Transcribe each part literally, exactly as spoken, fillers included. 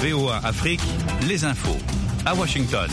V O A Afrique, les infos. À Washington.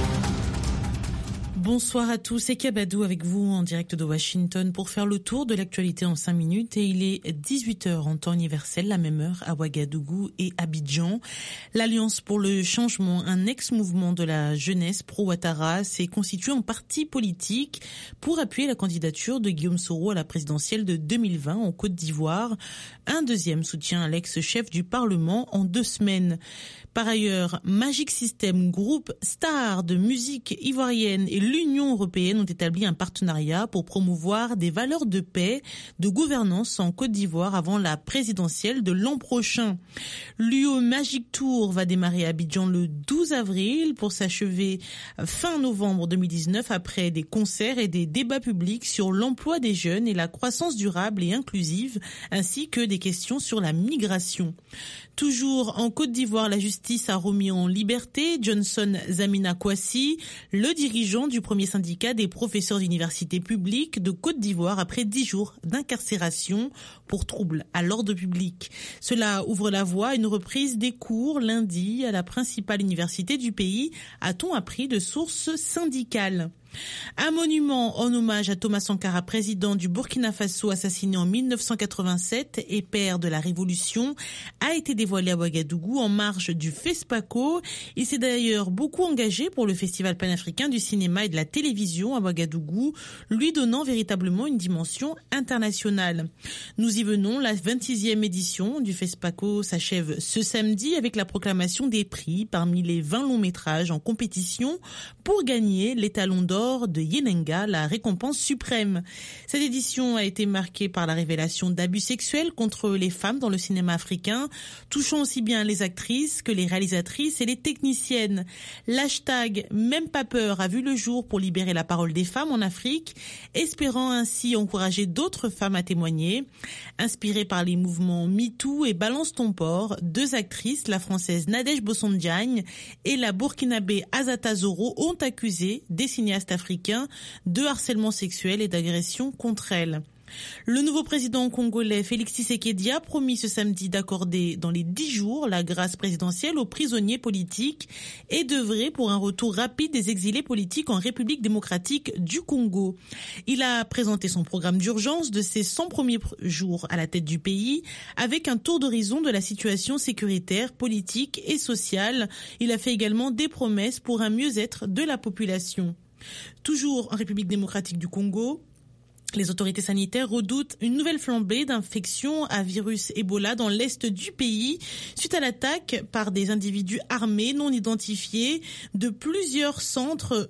Bonsoir à tous, c'est Kabadou avec vous en direct de Washington pour faire le tour de l'actualité en cinq minutes et il est dix-huit heures en temps universel, la même heure à Ouagadougou et Abidjan. L'Alliance pour le changement, un ex-mouvement de la jeunesse pro-Ouattara, s'est constitué en parti politique pour appuyer la candidature de Guillaume Soro à la présidentielle de deux mille vingt en Côte d'Ivoire. Un deuxième soutien à l'ex-chef du Parlement en deux semaines. Par ailleurs, Magic System, groupe star de musique ivoirienne et l'Union européenne ont établi un partenariat pour promouvoir des valeurs de paix, de gouvernance en Côte d'Ivoire avant la présidentielle de l'an prochain. L'U E Magic Tour va démarrer à Abidjan le douze avril pour s'achever fin novembre deux mille dix-neuf après des concerts et des débats publics sur l'emploi des jeunes et la croissance durable et inclusive, ainsi que des questions sur la migration. Toujours en Côte d'Ivoire, la justice a remis en liberté Johnson Zamina Kouassi, le dirigeant du premier syndicat des professeurs d'université publique de Côte d'Ivoire après dix jours d'incarcération pour troubles à l'ordre public. Cela ouvre la voie à une reprise des cours lundi à la principale université du pays, a-t-on appris de sources syndicales. Un monument en hommage à Thomas Sankara, président du Burkina Faso assassiné en mille neuf cent quatre-vingt-sept et père de la Révolution, a été dévoilé à Ouagadougou en marge du FESPACO. Il s'est d'ailleurs beaucoup engagé pour le Festival panafricain du cinéma et de la télévision à Ouagadougou, lui donnant véritablement une dimension internationale. Nous y venons, la vingt-sixième édition du FESPACO s'achève ce samedi avec la proclamation des prix parmi les vingt longs métrages en compétition pour gagner les Talons d'Or de Yenenga, la récompense suprême. Cette édition a été marquée par la révélation d'abus sexuels contre les femmes dans le cinéma africain, touchant aussi bien les actrices que les réalisatrices et les techniciennes. L'hashtag Même pas peur a vu le jour pour libérer la parole des femmes en Afrique, espérant ainsi encourager d'autres femmes à témoigner. Inspirées par les mouvements MeToo et Balance ton port, deux actrices, la française Nadège Bossondiagne et la burkinabé Azata Zoro, ont accusé des cinéastes africains de harcèlement sexuel et d'agression contre elles. Le nouveau président congolais Félix Tshisekedi a promis ce samedi d'accorder dans les dix jours la grâce présidentielle aux prisonniers politiques et d'œuvrer pour un retour rapide des exilés politiques en République démocratique du Congo. Il a présenté son programme d'urgence de ses cent premiers jours à la tête du pays avec un tour d'horizon de la situation sécuritaire, politique et sociale. Il a fait également des promesses pour un mieux-être de la population. Toujours en République démocratique du Congo, les autorités sanitaires redoutent une nouvelle flambée d'infections à virus Ebola dans l'est du pays suite à l'attaque par des individus armés non identifiés de plusieurs centres,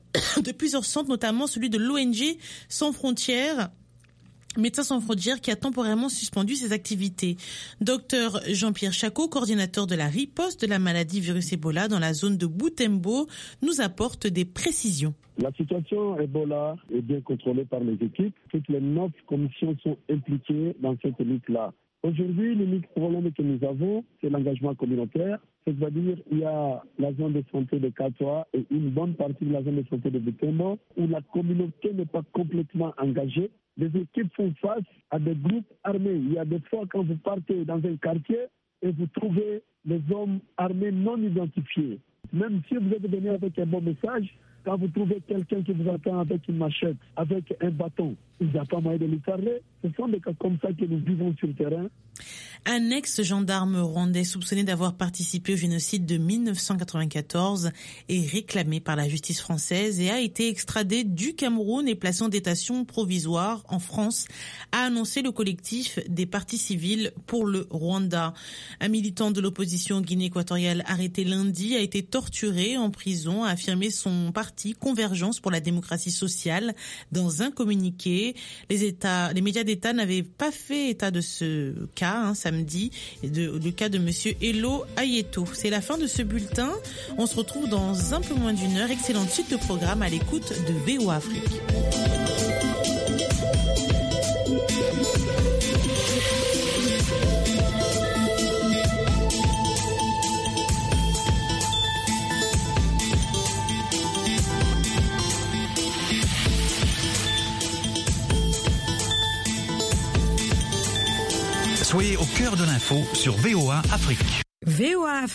de plusieurs centres, notamment celui de l'O N G Sans Frontières. Médecins sans frontières qui a temporairement suspendu ses activités. Docteur Jean-Pierre Chacot, coordinateur de la riposte de la maladie virus Ebola dans la zone de Boutembo, nous apporte des précisions. La situation Ebola est bien contrôlée par les équipes. Toutes les neuf commissions sont impliquées dans cette lutte-là. Aujourd'hui, l'unique problème que nous avons, c'est l'engagement communautaire. C'est-à-dire il y a la zone de santé de Katoa et une bonne partie de la zone de santé de Boutembo où la communauté n'est pas complètement engagée. Les équipes font face à des groupes armés. Il y a des fois quand vous partez dans un quartier et vous trouvez les hommes armés non identifiés. Même si vous êtes venu avec un bon message, quand vous trouvez quelqu'un qui vous attend avec une machette, avec un bâton, il n'y a pas moyen de lui parler. Ce sont des cas comme ça que nous vivons sur le terrain. Un ex-gendarme rwandais soupçonné d'avoir participé au génocide de mille neuf cent quatre-vingt-quatorze est réclamé par la justice française et a été extradé du Cameroun et placé en détention provisoire en France, a annoncé le collectif des partis civils pour le Rwanda. Un militant de l'opposition Guinée équatoriale arrêté lundi a été torturé en prison, a affirmé son parti Convergence pour la démocratie sociale dans un communiqué. Les États, les médias d'État n'avaient pas fait état de ce cas, hein, samedi, de, le cas de monsieur Hello Ayeto. C'est la fin de ce bulletin. On se retrouve dans un peu moins d'une heure. Excellente suite de programme à l'écoute de V O A Afrique. Soyez au cœur de l'info sur V O A Afrique. V O A